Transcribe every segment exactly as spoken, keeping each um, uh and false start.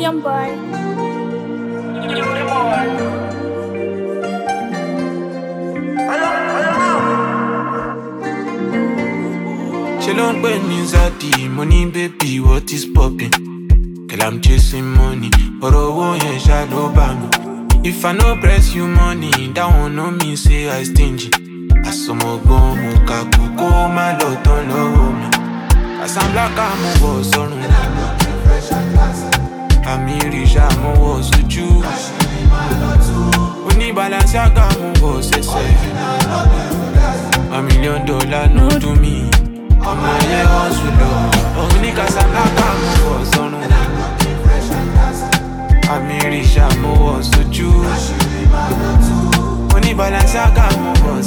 Young boy. She don't pay me Zati, money baby, what is poppin'? Girl, I'm chasing money, but I won't hear shadow bang. If I no press you money, that one no mean say I stingy. I saw my gun, muka kuko, my lot on low me. As I'm black, I'm a boss on me. I'm rich, I'm a boss with you. We need balance, I got my boss, a million dollar, no to me. I'm a yeah, hustle, oh, niggas, I'm black, I'm a boss on me. I'm rich, I'm a boss with you. Money balance, I got my boss,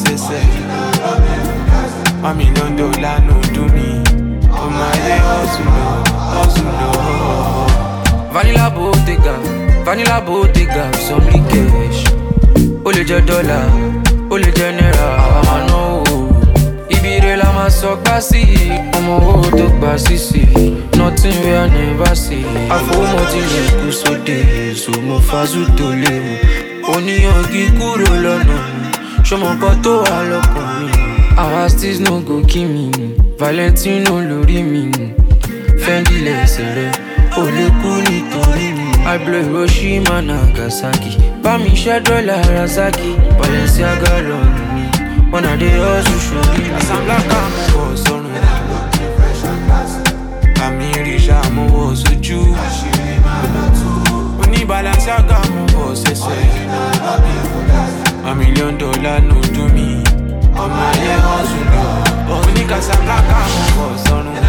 a million dollar, no to me. I'm a yeah, hustle, hustle. Vanilla Bottega, Vanilla Bottega, some cash. Only the dollar, only the naira, I know. Ibire la ma so gbasi, ọmọ wo to gbasi si. Nothing we I never see. Afomo ti le ku sóde, so mo fazu to le. Oniyangi kúrò lọ́nà mi, ṣọmọ kan tó wà lọ́kàn mi. Our steez no go kill me, Valentino lórí mi. Fendi lẹ́sẹ̀ rẹ̀, ó lè kú nítorí mi. I blow Hiroshima Nagasaki, bá mi ṣẹ́ dọ́là Razaki. Balenciaga lọ́rùn mi, wanna dey hustle ṣorí mi. As I'm black, I'm a boss on me. I'm rich, I'm a boss with you. We need balance, I got my boss, a million dollar, no to me. I'm a yeah, hustle, oh, niggas, I'm black, I'm a boss on me.